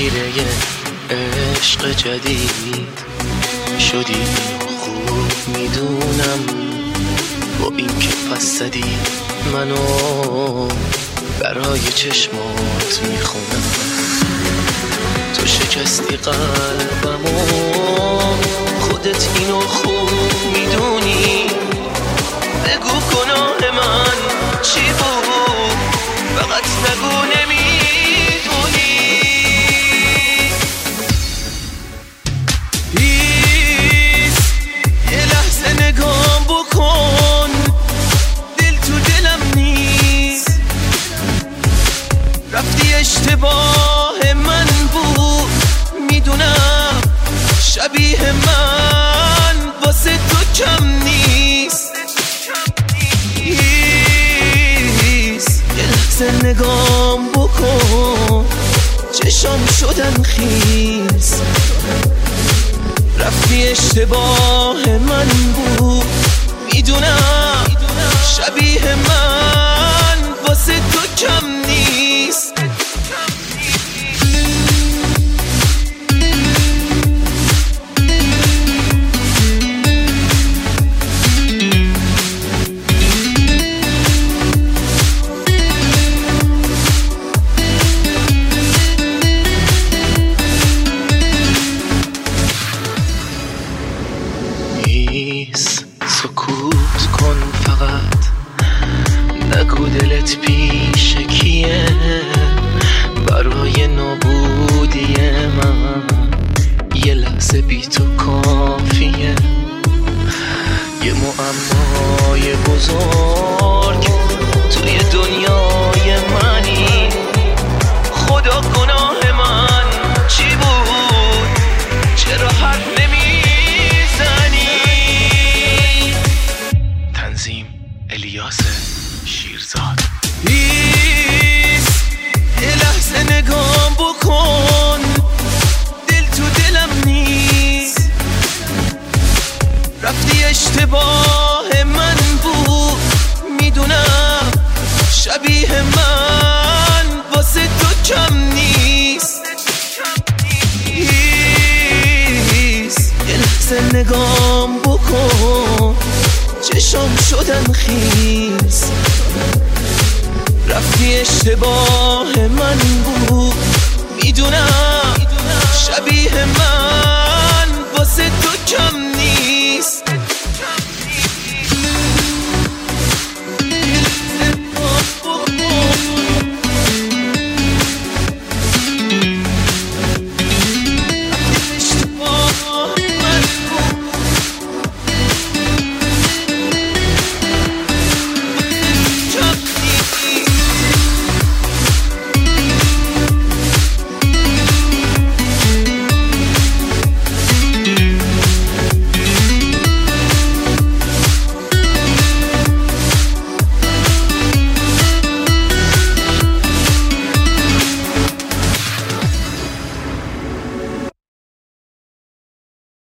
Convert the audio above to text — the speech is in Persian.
اسیره عشق جدید شدی، خوب میدونم با این که پس زدی منو برای چشمات میخونم. تو شکستی قلبمو، خودت اینو خوب میدونی. بگو گناه من چی بود، فقط نگو نمیدونی. ایست یه لحظه نگام بکن، دل تو دلم نیست. رفتی اشتباه من بود، میدونم شبیه من واسه تو کم نیست. یه لحظه نگام بکن، چشام شدن خیس. رفتی اشتباه من بود، میدونم شبیه من واسه تو کم نیست. سکوت کن فقط، نگو دلت پیش کیه. برای نابودی من یه لحظه بی تو کافیه. یه معمای بزرگ توی دنیای منی. خدا گناه من چی بود، چرا حرف نمیزنی؟ تنظیم الیاس شیرزاد. ایست یه لحظه نگام بکن، دل تو دلم نیست. رفتی اشتباه من بود، میدونم شبیه من واسه تو کم نیست. ایست یه لحظه نگام بکن، چشام شدن خیس. رفتی اشتباه من بود، میدونم شبیه من واسه تو کم